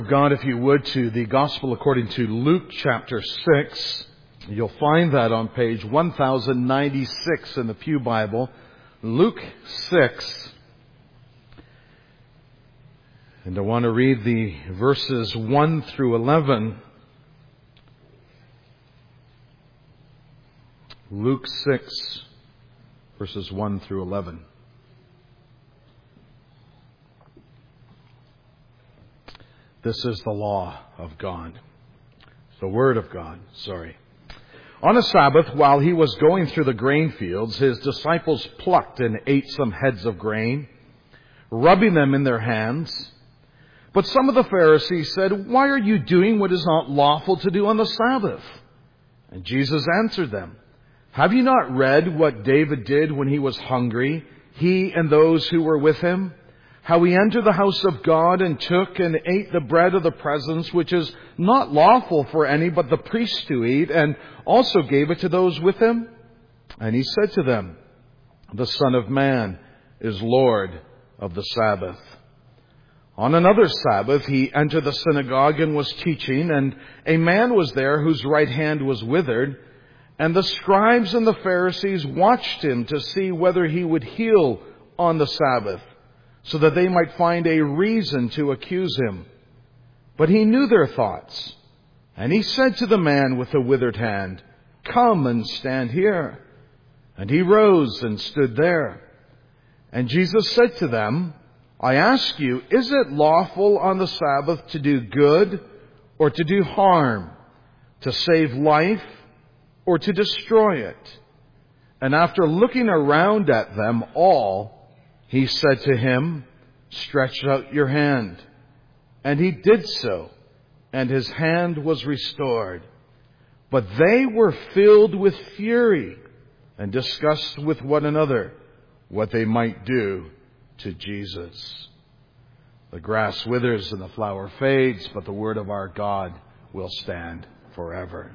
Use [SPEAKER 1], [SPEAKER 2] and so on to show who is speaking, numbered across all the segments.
[SPEAKER 1] God, if you would, to the Gospel according to Luke chapter 6. You'll find that on page 1096 in the Pew Bible. Luke 6. And I want to read the verses 1 through 11. Luke 6, verses 1 through 11. This is the law of God. The Word of God, On a Sabbath, while he was going through the grain fields, his disciples plucked and ate some heads of grain, rubbing them in their hands. But some of the Pharisees said, "Why are you doing what is not lawful to do on the Sabbath?" And Jesus answered them, "Have you not read what David did when he was hungry, he and those who were with him? How he entered the house of God and took and ate the bread of the presence, which is not lawful for any but the priests to eat, and also gave it to those with him? And he said to them, the Son of Man is Lord of the Sabbath." On another Sabbath, he entered the synagogue and was teaching, and a man was there whose right hand was withered. And the scribes and the Pharisees watched him to see whether he would heal on the Sabbath, so that they might find a reason to accuse him. But he knew their thoughts. And he said to the man with the withered hand, "Come and stand here." And he rose and stood there. And Jesus said to them, "I ask you, is it lawful on the Sabbath to do good or to do harm, to save life or to destroy it?" And after looking around at them all, he said to him, "Stretch out your hand." And he did so, and his hand was restored. But they were filled with fury and discussed with one another what they might do to Jesus. The grass withers and the flower fades, but the word of our God will stand forever.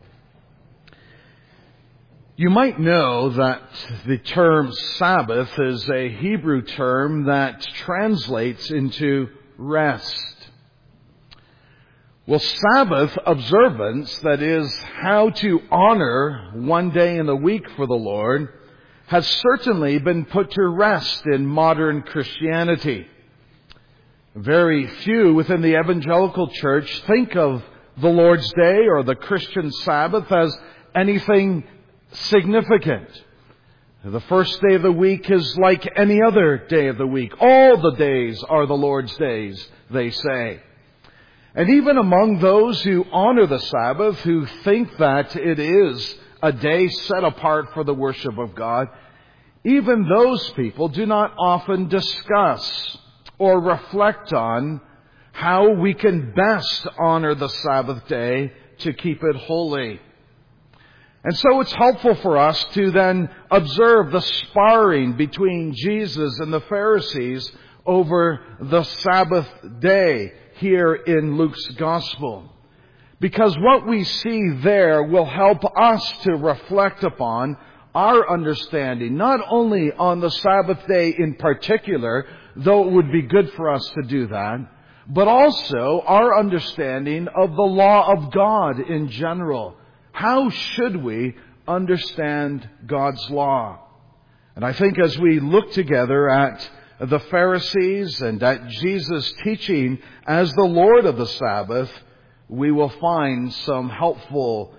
[SPEAKER 1] You might know that the term Sabbath is a Hebrew term that translates into rest. Well, Sabbath observance, that is, how to honor one day in the week for the Lord, has certainly been put to rest in modern Christianity. Very few within the evangelical church think of the Lord's Day or the Christian Sabbath as anything significant. The first day of the week is like any other day of the week. All the days are the Lord's days, they say. And even among those who honor the Sabbath, who think that it is a day set apart for the worship of God, even those people do not often discuss or reflect on how we can best honor the Sabbath day to keep it holy. And so it's helpful for us to then observe the sparring between Jesus and the Pharisees over the Sabbath day here in Luke's Gospel. Because what we see there will help us to reflect upon our understanding, not only on the Sabbath day in particular, though it would be good for us to do that, but also our understanding of the law of God in general. How should we understand God's law? And I think as we look together at the Pharisees and at Jesus' teaching as the Lord of the Sabbath, we will find some helpful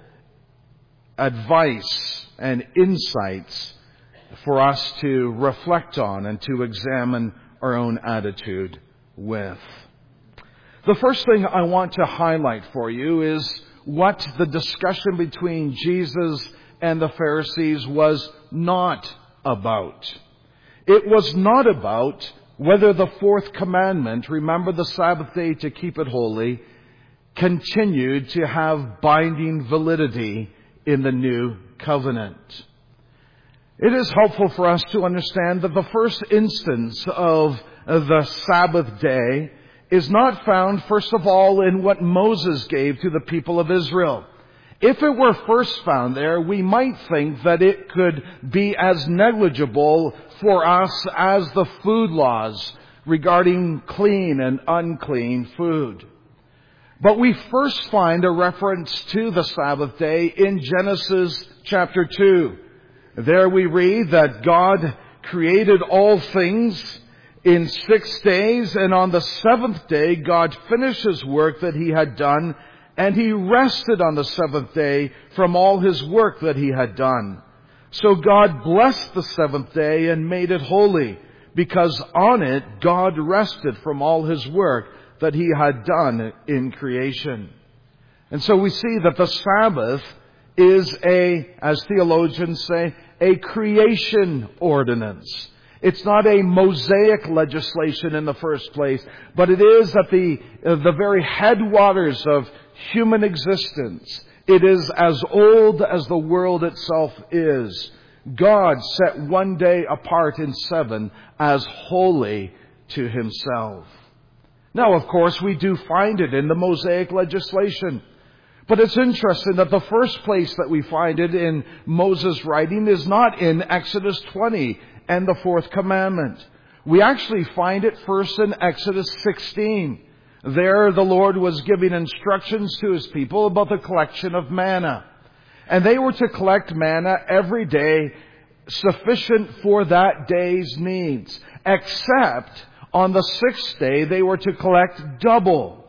[SPEAKER 1] advice and insights for us to reflect on and to examine our own attitude with. The first thing I want to highlight for you is what the discussion between Jesus and the Pharisees was not about. It was not about whether the fourth commandment, remember the Sabbath day to keep it holy, continued to have binding validity in the new covenant. It is helpful for us to understand that the first instance of the Sabbath day is not found, first of all, in what Moses gave to the people of Israel. If it were first found there, we might think that it could be as negligible for us as the food laws regarding clean and unclean food. But we first find a reference to the Sabbath day in Genesis chapter 2. There we read that God created all things in 6 days, and on the seventh day God finished His work that He had done, and He rested on the seventh day from all His work that He had done. So God blessed the seventh day and made it holy, because on it God rested from all His work that He had done in creation. And so we see that the Sabbath is as theologians say, a creation ordinance. It's not a Mosaic legislation in the first place, but it is at the very headwaters of human existence. It is as old as the world itself is. God set one day apart in 7 as holy to Himself. Now, of course, we do find it in the Mosaic legislation. But it's interesting that the first place that we find it in Moses' writing is not in Exodus 20 and the 4th commandment. We actually find it first in Exodus 16. There the Lord was giving instructions to His people about the collection of manna. And they were to collect manna every day, sufficient for that day's needs. Except on the 6th day they were to collect double,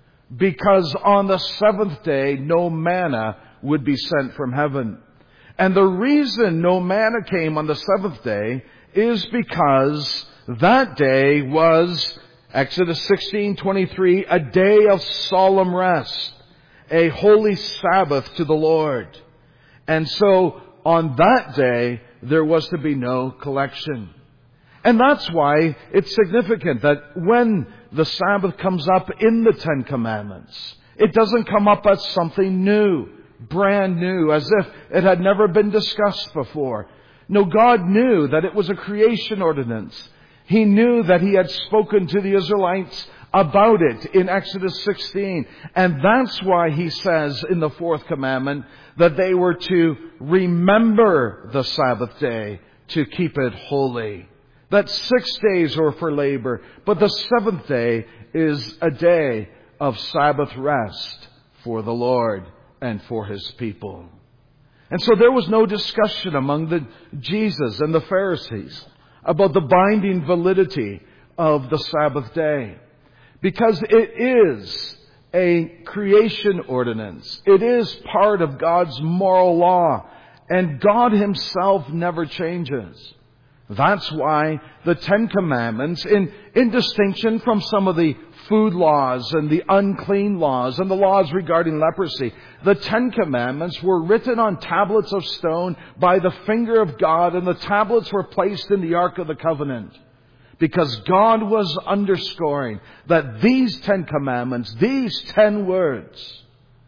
[SPEAKER 1] because on the 7th day no manna would be sent from heaven. And the reason no manna came on the 7th day is because that day was, Exodus 16:23, a day of solemn rest, a holy Sabbath to the Lord. And so on that day there was to be no collection. And that's why it's significant that when the Sabbath comes up in the 10 Commandments, it doesn't come up as something new, brand new, as if it had never been discussed before. No, God knew that it was a creation ordinance. He knew that He had spoken to the Israelites about it in Exodus 16. And that's why He says in the 4th commandment that they were to remember the Sabbath day to keep it holy. That 6 days were for labor, but the 7th day is a day of Sabbath rest for the Lord and for His people. And so there was no discussion among Jesus and the Pharisees about the binding validity of the Sabbath day, because it is a creation ordinance. It is part of God's moral law, and God Himself never changes. That's why the 10 Commandments, in distinction from some of the food laws and the unclean laws and the laws regarding leprosy, the 10 Commandments were written on tablets of stone by the finger of God, and the tablets were placed in the Ark of the Covenant. Because God was underscoring that these 10 Commandments, these 10 words,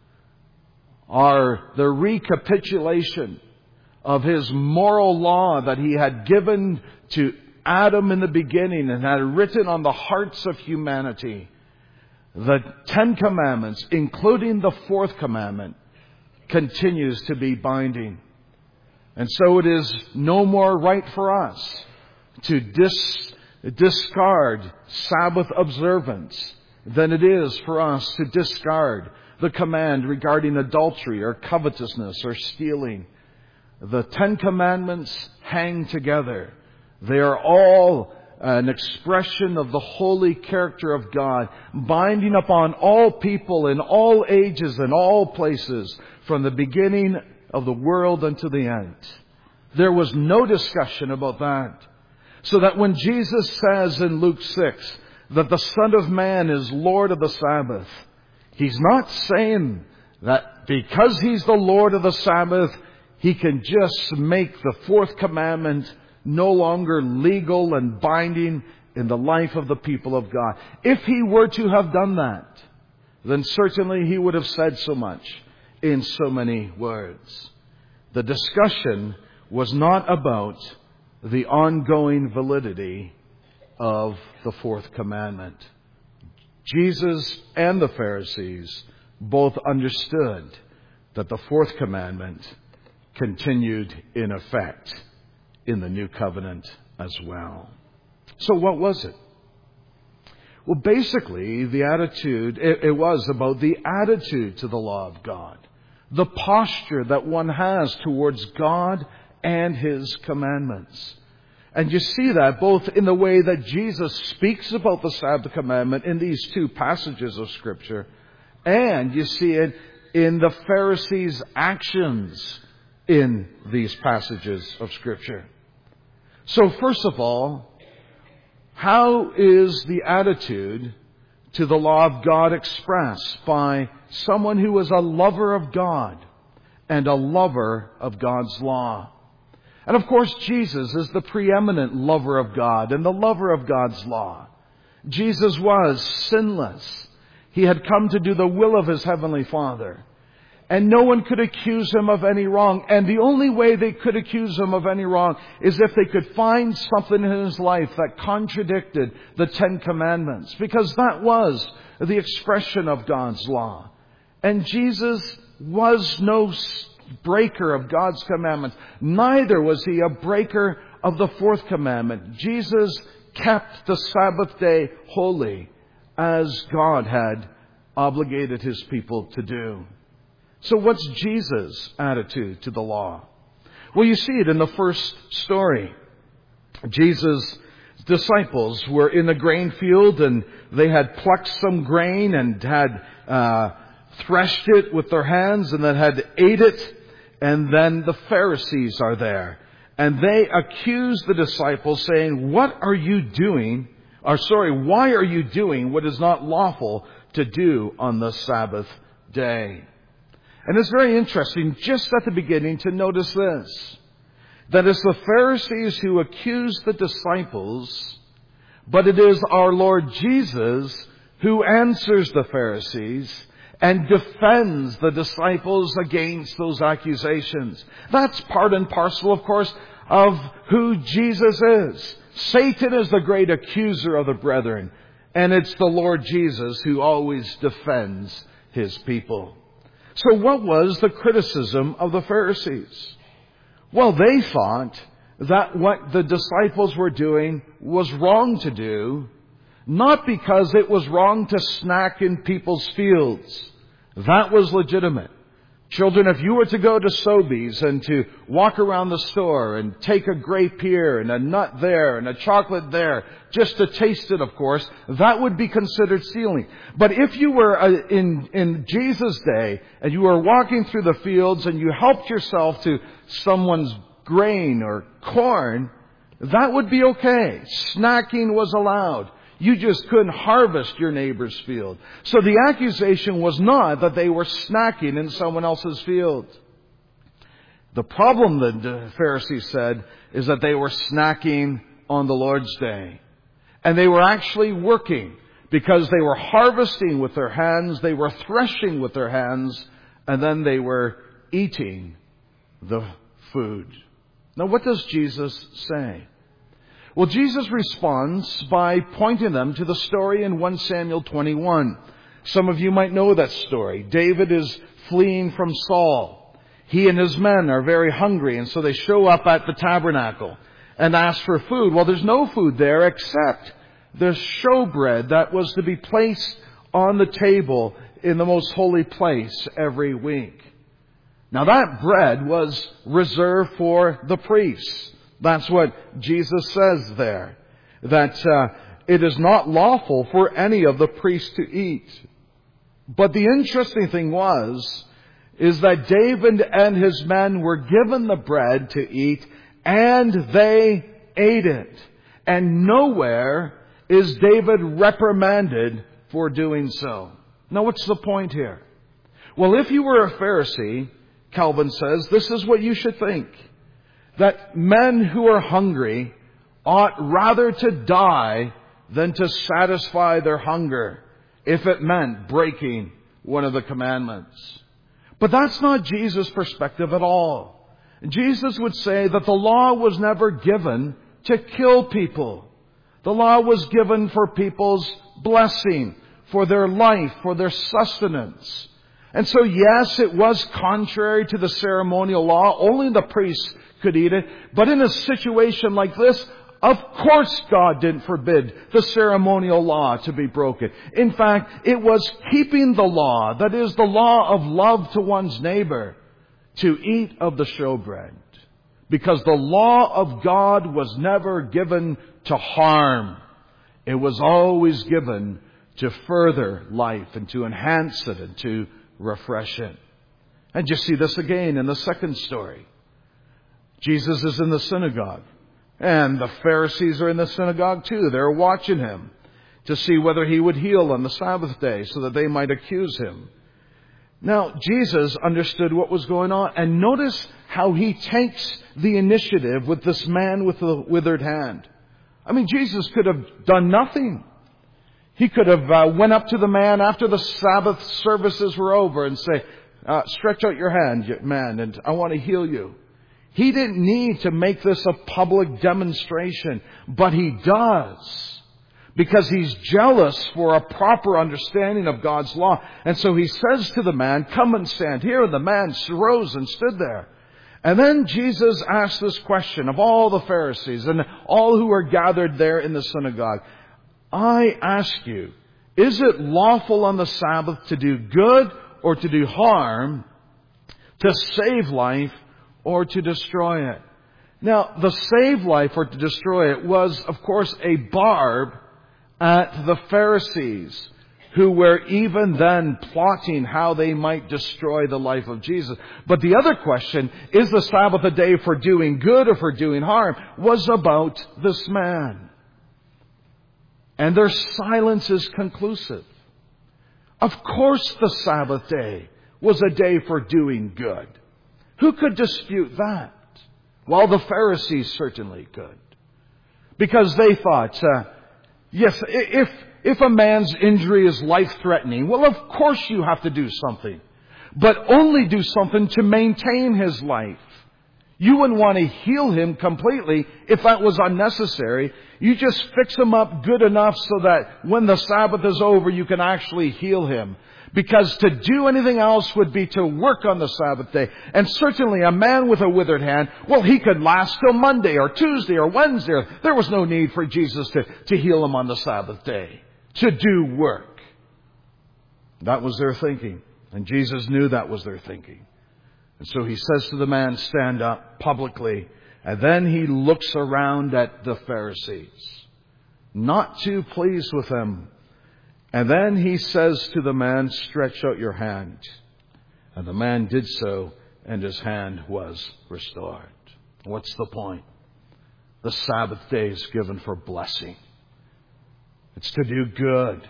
[SPEAKER 1] are the recapitulation of His moral law that He had given to Adam in the beginning and had written on the hearts of humanity. The 10 Commandments, including the 4th commandment, continues to be binding. And so it is no more right for us to discard Sabbath observance than it is for us to discard the command regarding adultery or covetousness or stealing. The 10 Commandments hang together. They are all an expression of the holy character of God, binding upon all people in all ages and all places, from the beginning of the world unto the end. There was no discussion about that. So that when Jesus says in Luke 6 that the Son of Man is Lord of the Sabbath, He's not saying that because He's the Lord of the Sabbath, He can just make the 4th commandment no longer legal and binding in the life of the people of God. If He were to have done that, then certainly He would have said so much in so many words. The discussion was not about the ongoing validity of the 4th commandment. Jesus and the Pharisees both understood that the 4th commandment continued in effect in the new covenant as well. So what was it? Well, basically, the attitude, it was about the attitude to the law of God. The posture that one has towards God and His commandments. And you see that both in the way that Jesus speaks about the Sabbath commandment in these two passages of Scripture, and you see it in the Pharisees' actions in these passages of Scripture. So first of all, how is the attitude to the law of God expressed by someone who is a lover of God and a lover of God's law? And of course, Jesus is the preeminent lover of God and the lover of God's law. Jesus was sinless. He had come to do the will of His Heavenly Father. And no one could accuse Him of any wrong. And the only way they could accuse Him of any wrong is if they could find something in His life that contradicted the Ten Commandments. Because that was the expression of God's law. And Jesus was no breaker of God's commandments. Neither was He a breaker of the fourth commandment. Jesus kept the Sabbath day holy as God had obligated His people to do. So what's Jesus' attitude to the law? Well, you see it in the first story. Jesus' disciples were in the grain field and they had plucked some grain and had threshed it with their hands and then had ate it. And then the Pharisees are there. And they accuse the disciples saying, why are you doing what is not lawful to do on the Sabbath day? And it's very interesting just at the beginning to notice this. That it's the Pharisees who accuse the disciples, but it is our Lord Jesus who answers the Pharisees and defends the disciples against those accusations. That's part and parcel, of course, of who Jesus is. Satan is the great accuser of the brethren, and it's the Lord Jesus who always defends His people. So what was the criticism of the Pharisees? Well, they thought that what the disciples were doing was wrong to do, not because it was wrong to snack in people's fields. That was legitimate. Children, if you were to go to Sobeys and to walk around the store and take a grape here and a nut there and a chocolate there, just to taste it, of course, that would be considered stealing. But if you were in Jesus' day and you were walking through the fields and you helped yourself to someone's grain or corn, that would be okay. Snacking was allowed. You just couldn't harvest your neighbor's field. So the accusation was not that they were snacking in someone else's field. The problem, the Pharisees said, is that they were snacking on the Lord's day. And they were actually working because they were harvesting with their hands, they were threshing with their hands, and then they were eating the food. Now what does Jesus say? Well, Jesus responds by pointing them to the story in 1 Samuel 21. Some of you might know that story. David is fleeing from Saul. He and his men are very hungry, and so they show up at the tabernacle and ask for food. Well, there's no food there except the showbread that was to be placed on the table in the most holy place every week. Now, that bread was reserved for the priests. That's what Jesus says there, that it is not lawful for any of the priests to eat. But the interesting thing is that David and his men were given the bread to eat, and they ate it. And nowhere is David reprimanded for doing so. Now, what's the point here? Well, if you were a Pharisee, Calvin says, this is what you should think. That men who are hungry ought rather to die than to satisfy their hunger, if it meant breaking one of the commandments. But that's not Jesus' perspective at all. Jesus would say that the law was never given to kill people. The law was given for people's blessing, for their life, for their sustenance. And so, yes, it was contrary to the ceremonial law. Only the priests could eat it. But in a situation like this, Of course God didn't forbid the ceremonial law to be broken. In fact, it was keeping the law, that is the law of love to one's neighbor, to eat of the showbread. Because the law of God was never given to harm. It was always given to further life and to enhance it and to refresh it. And you see this again in the second story. Jesus is in the synagogue. And the Pharisees are in the synagogue too. They're watching him to see whether he would heal on the Sabbath day so that they might accuse him. Now, Jesus understood what was going on. And notice how he takes the initiative with this man with the withered hand. I mean, Jesus could have done nothing. He could have went up to the man after the Sabbath services were over and say, stretch out your hand, man, and I want to heal you. He didn't need to make this a public demonstration, but he does. Because he's jealous for a proper understanding of God's law. And so he says to the man, come and stand here. And the man rose and stood there. And then Jesus asked this question of all the Pharisees and all who were gathered there in the synagogue. I ask you, is it lawful on the Sabbath to do good or to do harm, to save life or to destroy it? Now, the save life or to destroy it was, of course, a barb at the Pharisees, who were even then plotting how they might destroy the life of Jesus. But the other question, is the Sabbath a day for doing good or for doing harm, was about this man. And their silence is conclusive. Of course the Sabbath day was a day for doing good. Who could dispute that? Well, the Pharisees certainly could. Because they thought, yes, if a man's injury is life-threatening, well, of course you have to do something. But only do something to maintain his life. You wouldn't want to heal him completely if that was unnecessary. You just fix him up good enough so that when the Sabbath is over, you can actually heal him. Because to do anything else would be to work on the Sabbath day. And certainly a man with a withered hand, well, he could last till Monday or Tuesday or Wednesday. There was no need for Jesus to heal him on the Sabbath day, to do work. That was their thinking. And Jesus knew that was their thinking. And so he says to the man, stand up publicly. And then he looks around at the Pharisees, not too pleased with them. And then he says to the man, stretch out your hand. And the man did so, and his hand was restored. What's the point? The Sabbath day is given for blessing. It's to do good.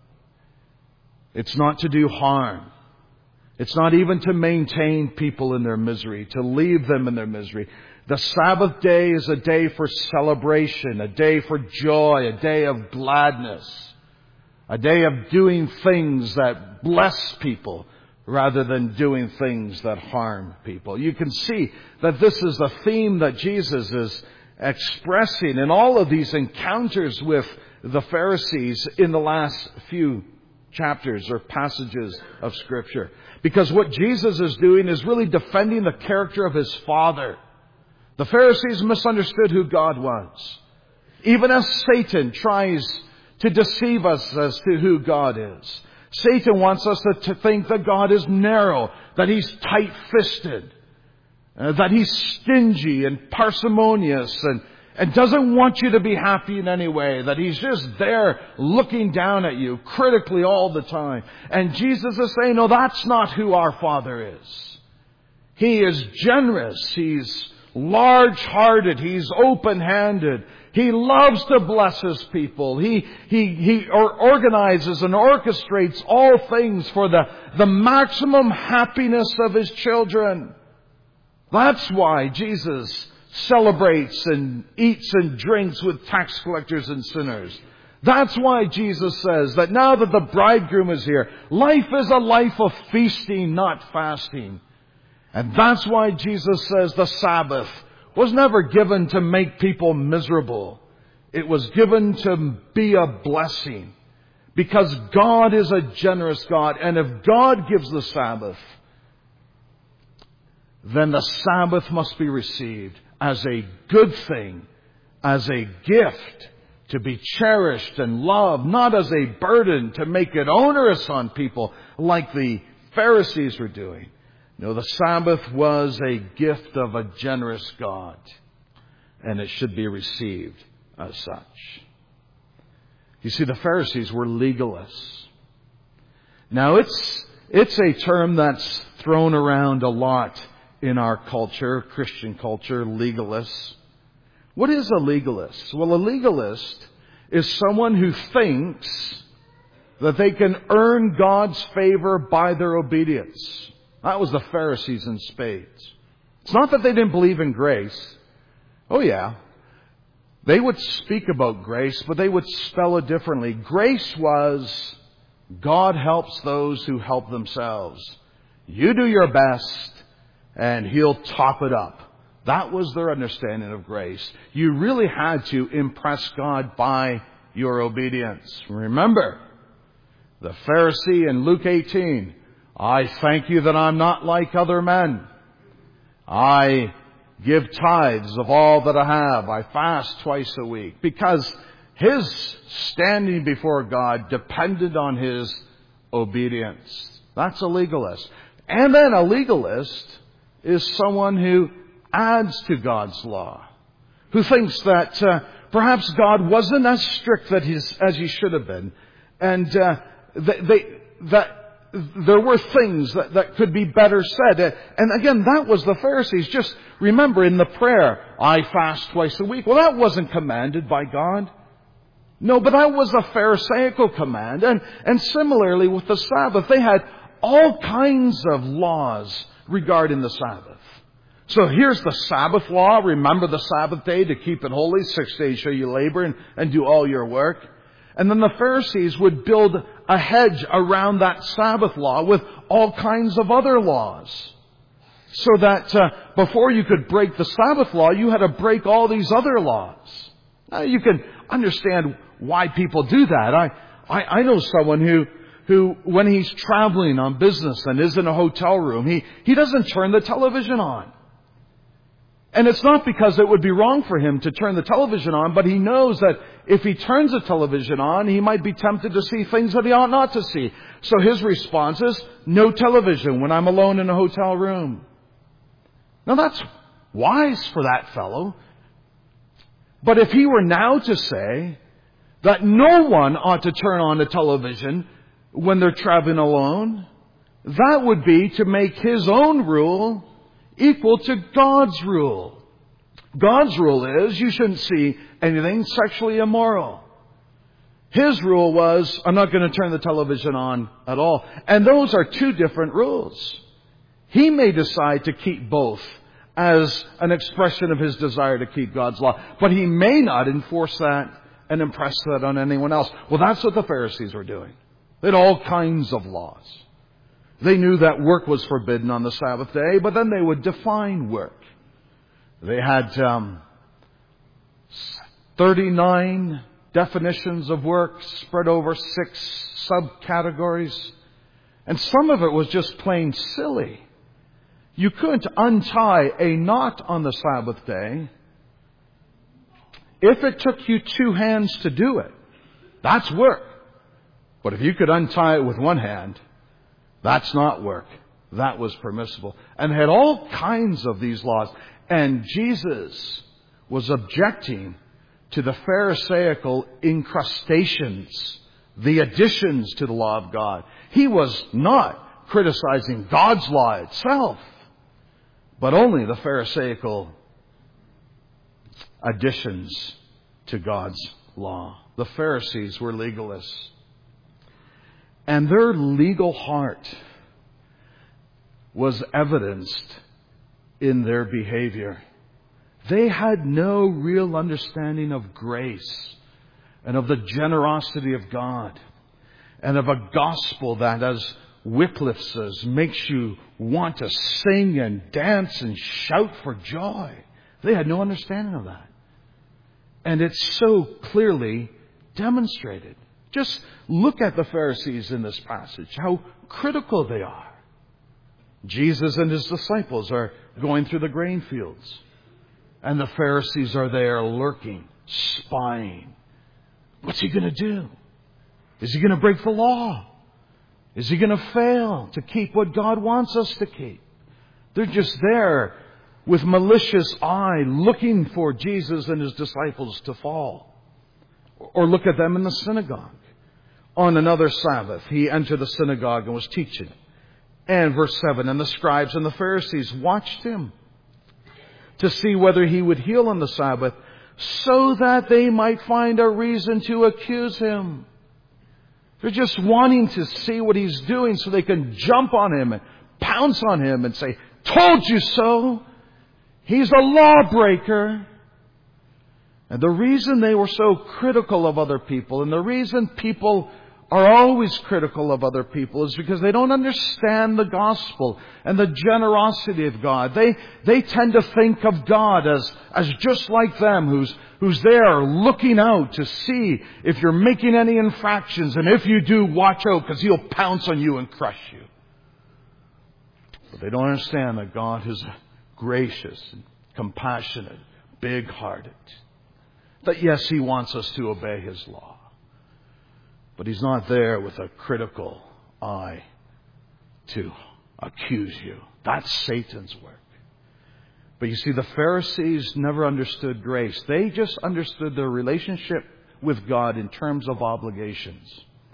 [SPEAKER 1] It's not to do harm. It's not even to maintain people in their misery, to leave them in their misery. The Sabbath day is a day for celebration, a day for joy, a day of gladness, a day of doing things that bless people rather than doing things that harm people. You can see that this is the theme that Jesus is expressing in all of these encounters with the Pharisees in the last few chapters or passages of Scripture. Because what Jesus is doing is really defending the character of his Father. The Pharisees misunderstood who God was. Even as Satan tries to deceive us as to who God is. Satan wants us to think that God is narrow, that he's tight-fisted, that he's stingy and parsimonious and doesn't want you to be happy in any way, that he's just there looking down at you critically all the time. And Jesus is saying, no, that's not who our Father is. He is generous. He's large-hearted. He's open-handed. He loves to bless his people. He organizes and orchestrates all things for the maximum happiness of his children. That's why Jesus celebrates and eats and drinks with tax collectors and sinners. That's why Jesus says that now that the bridegroom is here, life is a life of feasting, not fasting. And that's why Jesus says the Sabbath was never given to make people miserable. It was given to be a blessing. Because God is a generous God. And if God gives the Sabbath, then the Sabbath must be received as a good thing, as a gift to be cherished and loved, not as a burden to make it onerous on people like the Pharisees were doing. No, the Sabbath was a gift of a generous God, and it should be received as such. You see, the Pharisees were legalists. Now, it's a term that's thrown around a lot in our culture, Christian culture, legalists. What is a legalist? Well, a legalist is someone who thinks that they can earn God's favor by their obedience. That was the Pharisees in spades. It's not that they didn't believe in grace. Oh yeah. They would speak about grace, but they would spell it differently. Grace was, God helps those who help themselves. You do your best, and He'll top it up. That was their understanding of grace. You really had to impress God by your obedience. Remember, the Pharisee in Luke 18, I thank you that I'm not like other men. I give tithes of all that I have. I fast twice a week. Because his standing before God depended on his obedience. That's a legalist. And then a legalist is someone who adds to God's law, who thinks that perhaps God wasn't as strict as He should have been, and that there were things that could be better said. And again, that was the Pharisees. Just remember in the prayer, I fast twice a week. Well, that wasn't commanded by God. No, but that was a Pharisaical command. And similarly with the Sabbath, they had all kinds of laws regarding the Sabbath. So here's the Sabbath law. Remember the Sabbath day to keep it holy. 6 days shall you labor and do all your work. And then the Pharisees would build a hedge around that Sabbath law with all kinds of other laws. So that before you could break the Sabbath law, you had to break all these other laws. Now you can understand why people do that. I know someone who when he's traveling on business and is in a hotel room, he doesn't turn the television on. And it's not because it would be wrong for him to turn the television on, but he knows that if he turns the television on, he might be tempted to see things that he ought not to see. So his response is, no television when I'm alone in a hotel room. Now that's wise for that fellow. But if he were now to say that no one ought to turn on the television when they're traveling alone, that would be to make his own rule equal to God's rule. God's rule is you shouldn't see anything sexually immoral. His rule was, I'm not going to turn the television on at all. And those are two different rules. He may decide to keep both as an expression of his desire to keep God's law, but he may not enforce that and impress that on anyone else. Well, that's what the Pharisees were doing. They had all kinds of laws. They knew that work was forbidden on the Sabbath day, but then they would define work. They had 39 definitions of work spread over 6 subcategories. And some of it was just plain silly. You couldn't untie a knot on the Sabbath day if it took you 2 hands to do it. That's work. But if you could untie it with one hand, that's not work. That was permissible. And had all kinds of these laws. And Jesus was objecting to the Pharisaical incrustations, the additions to the law of God. He was not criticizing God's law itself, but only the Pharisaical additions to God's law. The Pharisees were legalists. And their legal heart was evidenced in their behavior. They had no real understanding of grace and of the generosity of God and of a gospel that, as Wycliffe says, makes you want to sing and dance and shout for joy. They had no understanding of that. And it's so clearly demonstrated. Just look at the Pharisees in this passage, how critical they are. Jesus and his disciples are going through the grain fields, and the Pharisees are there lurking, spying. What's he going to do? Is he going to break the law? Is he going to fail to keep what God wants us to keep? They're just there with malicious eye looking for Jesus and his disciples to fall. Or look at them in the synagogue. On another Sabbath, he entered the synagogue and was teaching. And verse 7, and the scribes and the Pharisees watched him to see whether he would heal on the Sabbath, so that they might find a reason to accuse him. They're just wanting to see what he's doing so they can jump on him and pounce on him and say, told you so. He's a lawbreaker. And the reason they were so critical of other people, and the reason people are always critical of other people, is because they don't understand the gospel and the generosity of God. They tend to think of God as just like them, who's there looking out to see if you're making any infractions, and if you do, watch out, because he'll pounce on you and crush you. But they don't understand that God is gracious and compassionate, big-hearted. That yes, he wants us to obey his law. But he's not there with a critical eye to accuse you. That's Satan's work. But you see, the Pharisees never understood grace. They just understood their relationship with God in terms of obligations.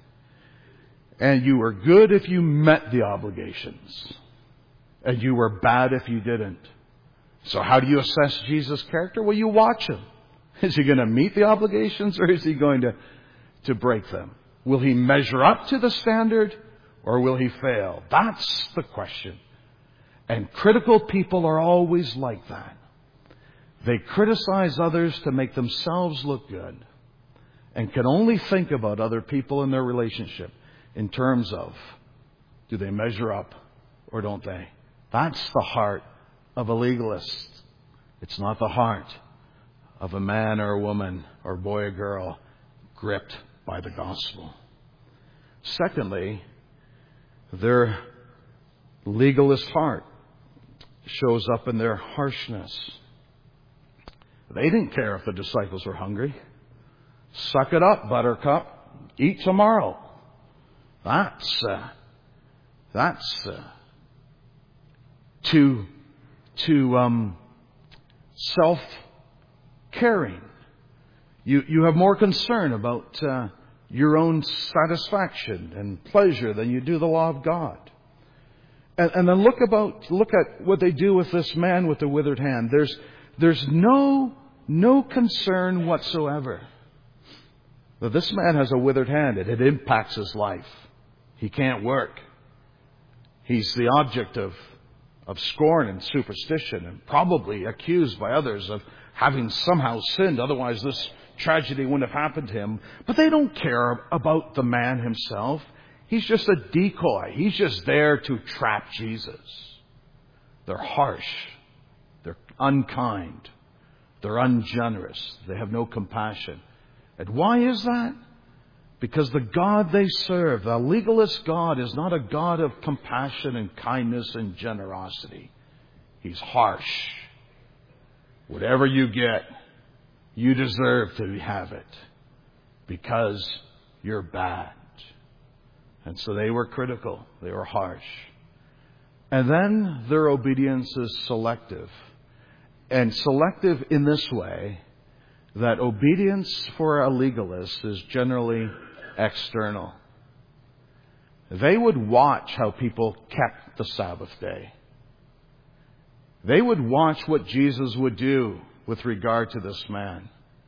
[SPEAKER 1] And you were good if you met the obligations. And you were bad if you didn't. So how do you assess Jesus' character? Well, you watch him. Is he going to meet the obligations, or is he going to break them? Will he measure up to the standard, or will he fail? That's the question. And critical people are always like that. They criticize others to make themselves look good, and can only think about other people and their relationship in terms of, do they measure up or don't they? That's the heart of a legalist. It's not the heart of a man or a woman or boy or girl gripped by the gospel. Secondly, their legalist heart shows up in their harshness. They didn't care if the disciples were hungry. Suck it up, buttercup. Eat tomorrow. That's too self-caring. You have more concern about your own satisfaction and pleasure than you do the law of God. And then look at what they do with this man with the withered hand. There's no concern whatsoever that this man has a withered hand. It impacts his life. He can't work. He's the object of scorn and superstition, and probably accused by others of having somehow sinned. Otherwise, this tragedy wouldn't have happened to him. But they don't care about the man himself. He's just a decoy. He's just there to trap Jesus. They're harsh. They're unkind. They're ungenerous. They have no compassion. And why is that? Because the God they serve, the legalist God, is not a God of compassion and kindness and generosity. He's harsh. Whatever you get, you deserve to have it because you're bad. And so they were critical. They were harsh. And then their obedience is selective. And selective in this way, that obedience for a legalist is generally external. They would watch how people kept the Sabbath day. They would watch what Jesus would do with regard to this man.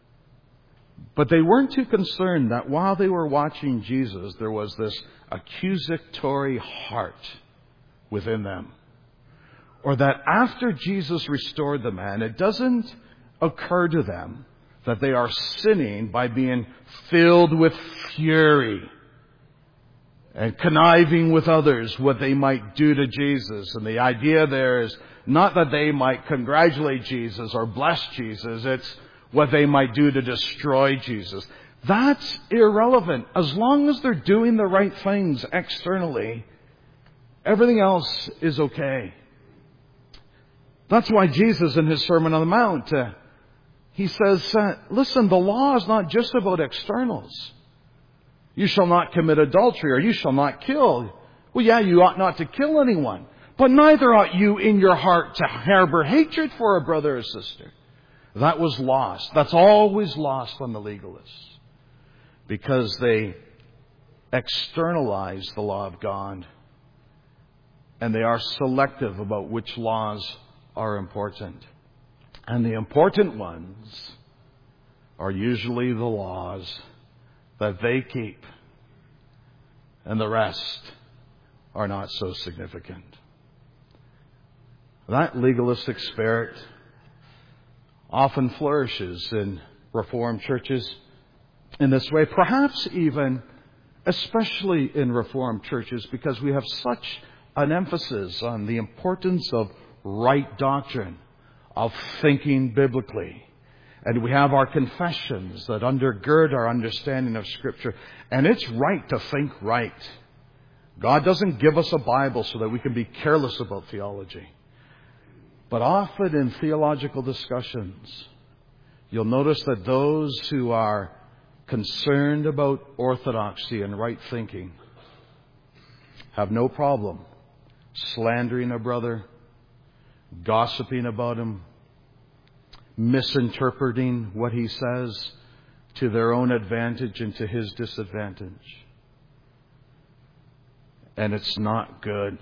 [SPEAKER 1] But they weren't too concerned that while they were watching Jesus, there was this accusatory heart within them. Or that after Jesus restored the man, it doesn't occur to them that they are sinning by being filled with fury and conniving with others what they might do to Jesus. And the idea there is not that they might congratulate Jesus or bless Jesus. It's what they might do to destroy Jesus. That's irrelevant. As long as they're doing the right things externally, everything else is okay. That's why Jesus in his Sermon on the Mount, he says, listen, the law is not just about externals. You shall not commit adultery, or you shall not kill. Well, yeah, you ought not to kill anyone. But neither ought you in your heart to harbor hatred for a brother or sister. That was lost. That's always lost on the legalists. Because they externalize the law of God. And they are selective about which laws are important. And the important ones are usually the laws that they keep. And the rest are not so significant. That legalistic spirit often flourishes in Reformed churches in this way. Perhaps even, especially in Reformed churches, because we have such an emphasis on the importance of right doctrine, of thinking biblically. And we have our confessions that undergird our understanding of Scripture. And it's right to think right. God doesn't give us a Bible so that we can be careless about theology. But often in theological discussions, you'll notice that those who are concerned about orthodoxy and right thinking have no problem slandering a brother, gossiping about him, misinterpreting what he says to their own advantage and to his disadvantage. And it's not good.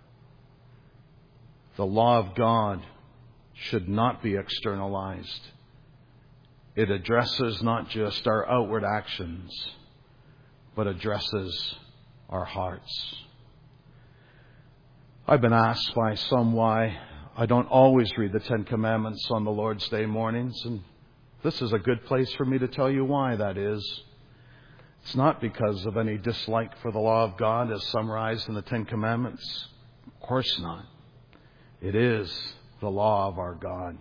[SPEAKER 1] The law of God should not be externalized. It addresses not just our outward actions, but addresses our hearts. I've been asked by some why I don't always read the Ten Commandments on the Lord's Day mornings, and this is a good place for me to tell you why that is. It's not because of any dislike for the law of God as summarized in the Ten Commandments. Of course not. It is the law of our God.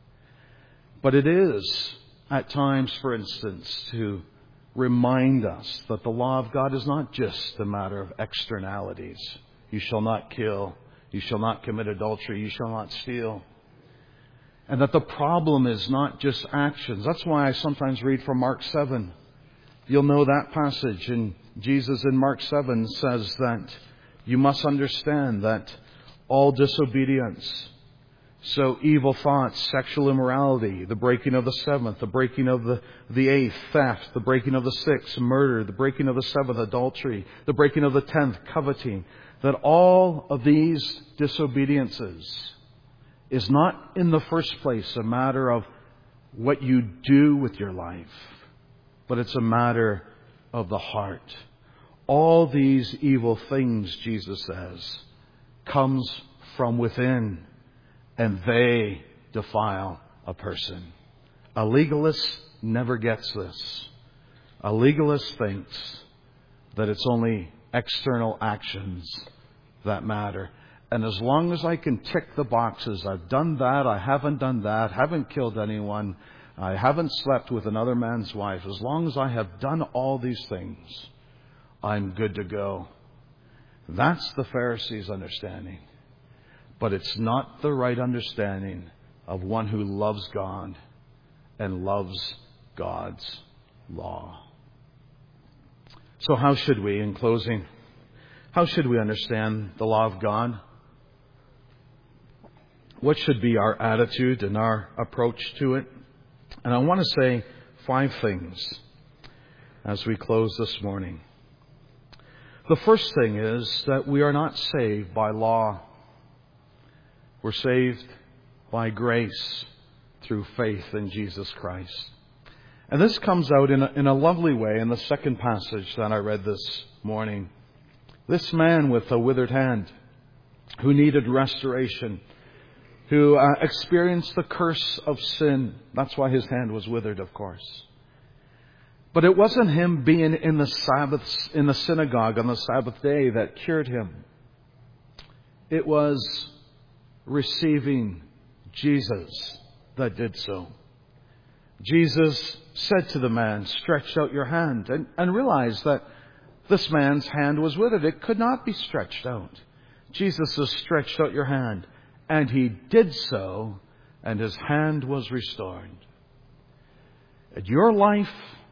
[SPEAKER 1] But it is, at times, for instance, to remind us that the law of God is not just a matter of externalities. You shall not kill. You shall not commit adultery. You shall not steal. And that the problem is not just actions. That's why I sometimes read from Mark 7. You'll know that passage. And Jesus in Mark 7 says that you must understand that all disobedience, so evil thoughts, sexual immorality, the breaking of the seventh, the breaking of the eighth, theft, the breaking of the sixth, murder, the breaking of the seventh, adultery, the breaking of the 10th, coveting, that all of these disobediences is not in the first place a matter of what you do with your life, but it's a matter of the heart. All these evil things, Jesus says, comes from within, and they defile a person. A legalist never gets this. A legalist thinks that it's only external actions that matter. And as long as I can tick the boxes, I've done that, I haven't done that, haven't killed anyone, I haven't slept with another man's wife, as long as I have done all these things, I'm good to go. That's the Pharisees' understanding. But it's not the right understanding of one who loves God and loves God's law. So how should we, in closing, how should we understand the law of God? What should be our attitude and our approach to it? And I want to say 5 things as we close this morning. The first thing is that we are not saved by law. We're saved by grace through faith in Jesus Christ. And this comes out in a lovely way in the second passage that I read this morning. This man with a withered hand who needed restoration, who experienced the curse of sin. That's why his hand was withered, of course. But it wasn't him being in the synagogue on the Sabbath day that cured him. It was receiving Jesus that did so. Jesus said to the man, "Stretch out your hand," and realized that this man's hand was withered. It could not be stretched out. Jesus says, "Stretch out your hand." And he did so, and his hand was restored. And your life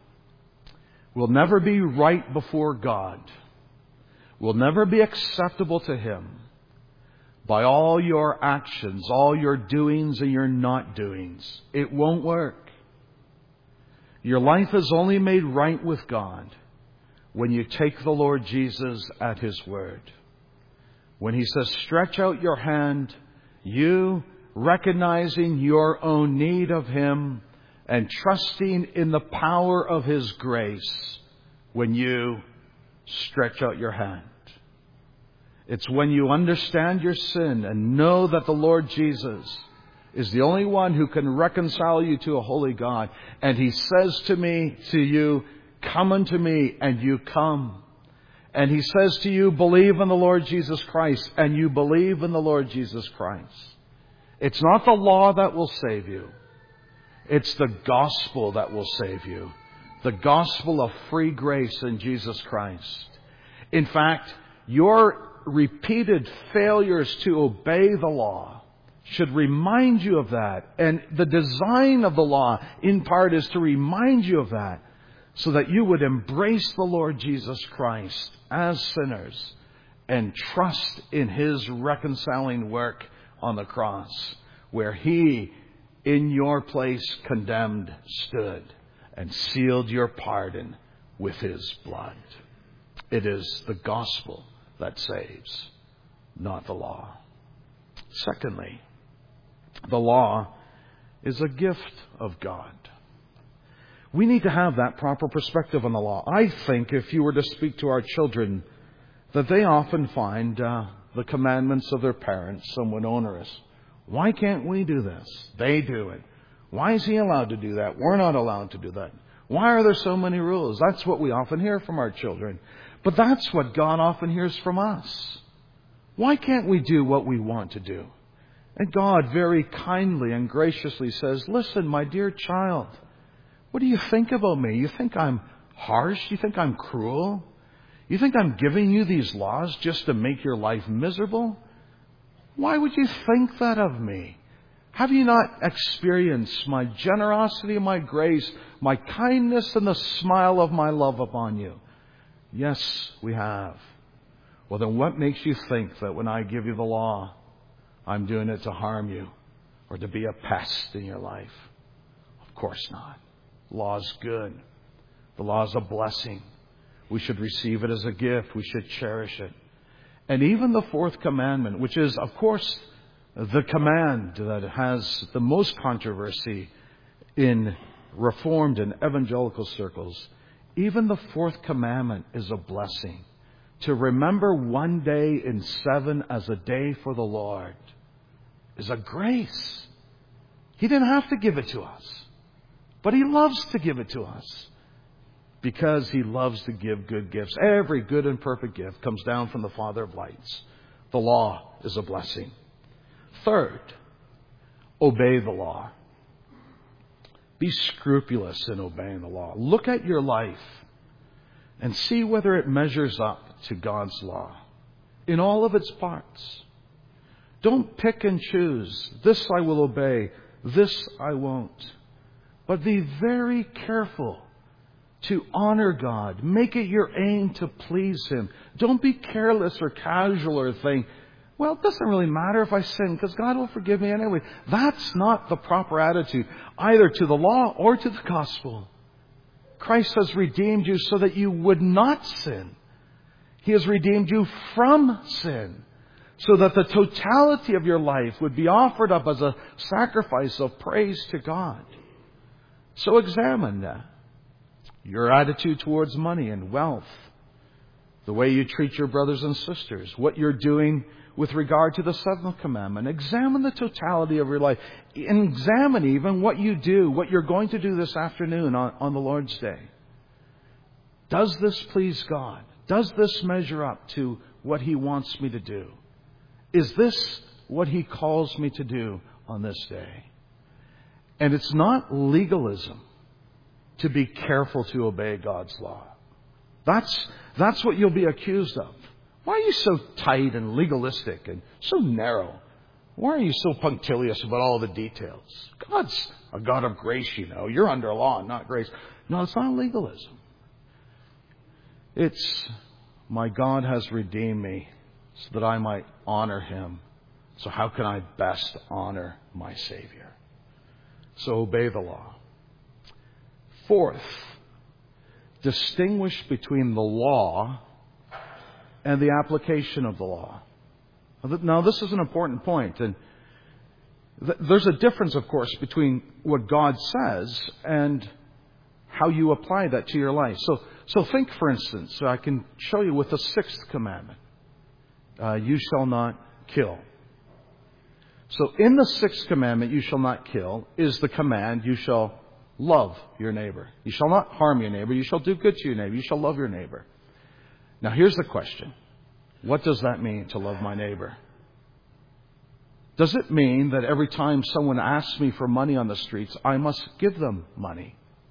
[SPEAKER 1] will never be right before God, will never be acceptable to Him by all your actions, all your doings and your not doings. It won't work. Your life is only made right with God when you take the Lord Jesus at His word. When He says, stretch out your hand, you recognizing your own need of Him and trusting in the power of His grace when you stretch out your hand. It's when you understand your sin and know that the Lord Jesus is the only one who can reconcile you to a holy God. And He says to you, come unto me, and you come. And He says to you, believe in the Lord Jesus Christ, and you believe in the Lord Jesus Christ. It's not the law that will save you. It's the gospel that will save you. The gospel of free grace in Jesus Christ. In fact, your repeated failures to obey the law should remind you of that. And the design of the law, in part, is to remind you of that, so that you would embrace the Lord Jesus Christ as sinners and trust in His reconciling work on the cross, where He, in your place condemned, stood and sealed your pardon with His blood. It is the gospel that saves, not the law. Secondly, the law is a gift of God. We need to have that proper perspective on the law. I think if you were to speak to our children, that they often find the commandments of their parents somewhat onerous. Why can't we do this? They do it. Why is he allowed to do that? We're not allowed to do that. Why are there so many rules? That's what we often hear from our children. But that's what God often hears from us. Why can't we do what we want to do? And God very kindly and graciously says, listen, my dear child, what do you think about me? You think I'm harsh? You think I'm cruel? You think I'm giving you these laws just to make your life miserable? Why would you think that of me? Have you not experienced my generosity, my grace, my kindness, and the smile of my love upon you? Yes, we have. Well, then what makes you think that when I give you the law, I'm doing it to harm you or to be a pest in your life? Of course not. The law is good. The law is a blessing. We should receive it as a gift. We should cherish it. And even the fourth commandment, which is, of course, the command that has the most controversy in Reformed and evangelical circles, even the fourth commandment is a blessing. To remember one day in 7 as a day for the Lord is a grace. He didn't have to give it to us, but He loves to give it to us because He loves to give good gifts. Every good and perfect gift comes down from the Father of lights. The law is a blessing. Third, obey the law. Be scrupulous in obeying the law. Look at your life and see whether it measures up to God's law in all of its parts. Don't pick and choose. This I will obey. This I won't. But be very careful to honor God. Make it your aim to please Him. Don't be careless or casual or think, well, it doesn't really matter if I sin because God will forgive me anyway. That's not the proper attitude, either to the law or to the gospel. Christ has redeemed you so that you would not sin. He has redeemed you from sin, so that the totality of your life would be offered up as a sacrifice of praise to God. So examine your attitude towards money and wealth, the way you treat your brothers and sisters, what you're doing with regard to the seventh commandment. Examine the totality of your life. And examine even what you do, what you're going to do this afternoon on the Lord's Day. Does this please God? Does this measure up to what He wants me to do? Is this what He calls me to do on this day? And it's not legalism to be careful to obey God's law. That's what you'll be accused of. Why are you so tight and legalistic and so narrow? Why are you so punctilious about all the details? God's a God of grace, you know. You're under law, not grace. No, it's not legalism. It's, my God has redeemed me so that I might honor Him. So how can I best honor my Savior? So obey the law. Fourth, distinguish between the law and the application of the law. Now, this is an important point. And there's a difference, of course, between what God says and how you apply that to your life. So think, for instance, I can show you with the sixth commandment. You shall not kill. So in the sixth commandment, you shall not kill, is the command, you shall love your neighbor. You shall not harm your neighbor. You shall do good to your neighbor. You shall love your neighbor. Now, here's the question. What does that mean, to love my neighbor? Does it mean that every time someone asks me for money on the streets, I must give them money?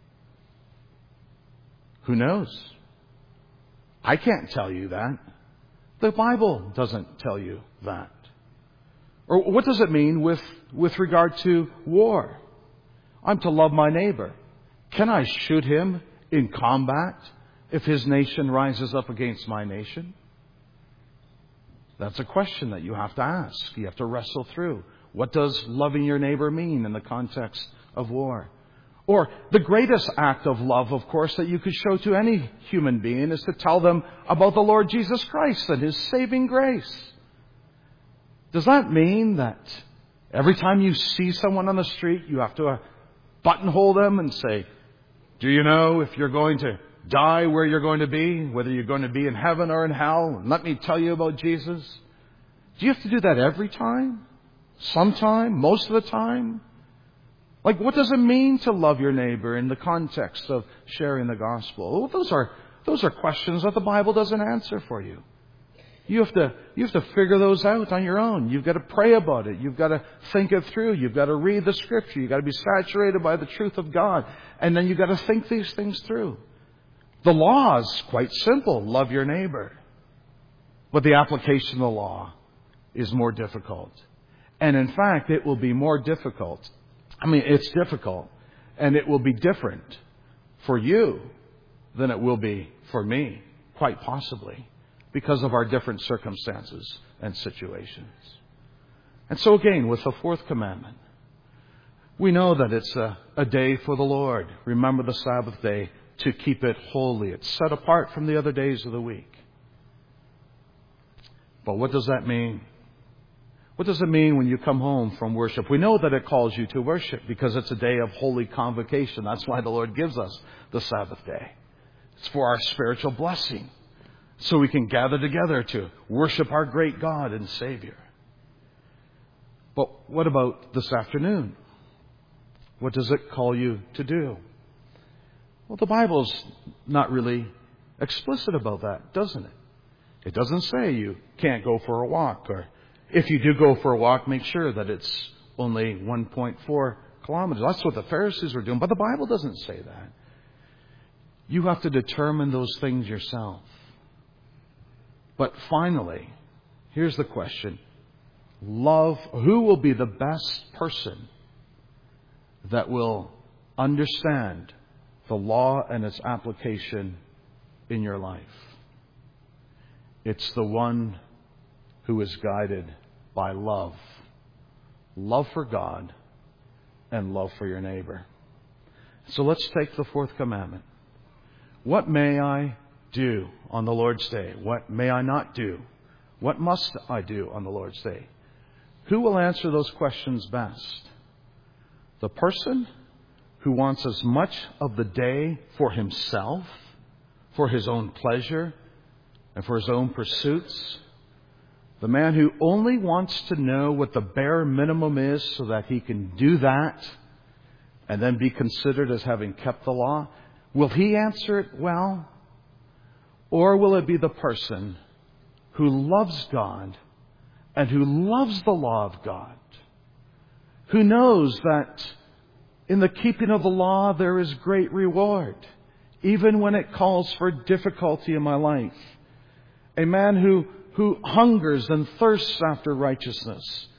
[SPEAKER 1] Who knows? I can't tell you that. The Bible doesn't tell you that. Or what does it mean with regard to war? I'm to love my neighbor. Can I shoot him in combat if his nation rises up against my nation? That's a question that you have to ask. You have to wrestle through. What does loving your neighbor mean in the context of war? Or the greatest act of love, of course, that you could show to any human being is to tell them about the Lord Jesus Christ and His saving grace. Does that mean that every time you see someone on the street, you have to buttonhole them and say, do you know if you're going to die where you're going to be, whether you're going to be in heaven or in hell? And let me tell you about Jesus. Do you have to do that every time? Sometime? Most of the time? Like, what does it mean to love your neighbor in the context of sharing the gospel? Well, those are questions that the Bible doesn't answer for you. You have to figure those out on your own. You've got to pray about it. You've got to think it through. You've got to read the Scripture. You've got to be saturated by the truth of God. And then you've got to think these things through. The law is quite simple. Love your neighbor. But the application of the law is more difficult. And in fact, it will be more difficult. It's difficult. And it will be different for you than it will be for me, quite possibly, because of our different circumstances and situations. And so again, with the fourth commandment, we know that it's a day for the Lord. Remember the Sabbath day to keep it holy. It's set apart from the other days of the week. But what does that mean? What does it mean when you come home from worship? We know that it calls you to worship because it's a day of holy convocation. That's why the Lord gives us the Sabbath day. It's for our spiritual blessing, so we can gather together to worship our great God and Savior. But what about this afternoon? What does it call you to do? Well, the Bible's not really explicit about that, doesn't it? It doesn't say you can't go for a walk, or if you do go for a walk, make sure that it's only 1.4 kilometers. That's what the Pharisees were doing, but the Bible doesn't say that. You have to determine those things yourself. But finally, here's the question. Who will be the best person that will understand the law and its application in your life? It's the one who is guided by love. Love for God and love for your neighbor. So let's take the fourth commandment. What may I do on the Lord's day? What may I not do? What must I do on the Lord's day? Who will answer those questions best? The person who wants as much of the day for himself, for his own pleasure, and for his own pursuits? The man who only wants to know what the bare minimum is so that he can do that and then be considered as having kept the law? Will he answer it well? Or will it be the person who loves God and who loves the law of God, who knows that in the keeping of the law there is great reward, even when it calls for difficulty in my life? A man who hungers and thirsts after righteousness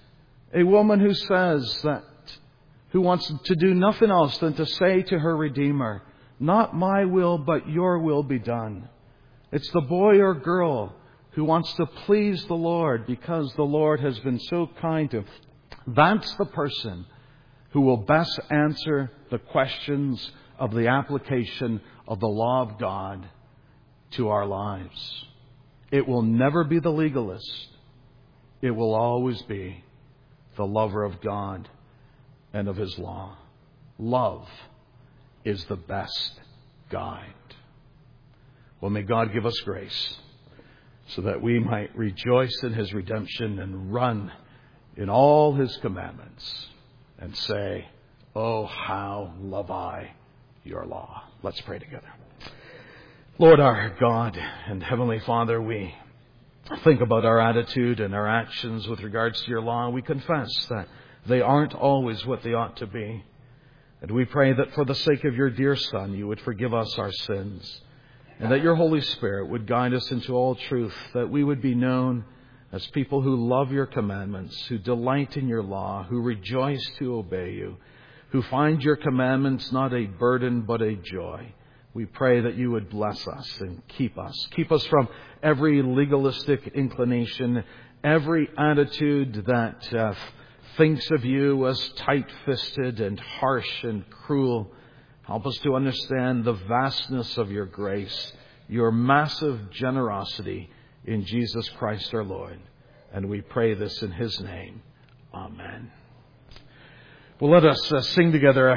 [SPEAKER 1] A woman who says that, who wants to do nothing else than to say to her Redeemer, not my will, but your will be done. It's the boy or girl who wants to please the Lord because the Lord has been so kind to him. That's the person who will best answer the questions of the application of the law of God to our lives. It will never be the legalist. It will always be the lover of God and of His law. Love is the best guide. Well, may God give us grace so that we might rejoice in His redemption and run in all His commandments and say, oh, how love I your law. Let's pray together. Lord, our God and Heavenly Father, we think about our attitude and our actions with regards to your law. We confess that they aren't always what they ought to be. And we pray that for the sake of your dear Son, you would forgive us our sins, and that your Holy Spirit would guide us into all truth, that we would be known as people who love your commandments, who delight in your law, who rejoice to obey you, who find your commandments not a burden but a joy. We pray that you would bless us and keep us. Keep us from every legalistic inclination, every attitude that thinks of you as tight-fisted and harsh and cruel. Help us to understand the vastness of your grace, your massive generosity in Jesus Christ our Lord. And we pray this in His name. Amen. Well, let us sing together